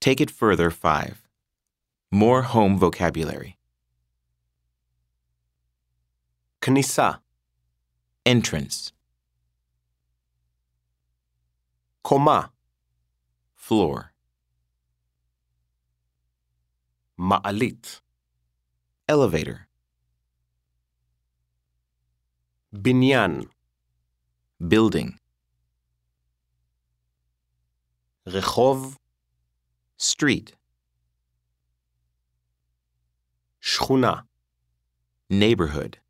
Take it further 5. More home vocabulary. כניסה, Entrance, קומה, floor, מעלית, elevator, בניין, building, רחוב, street, שכונה, neighborhood.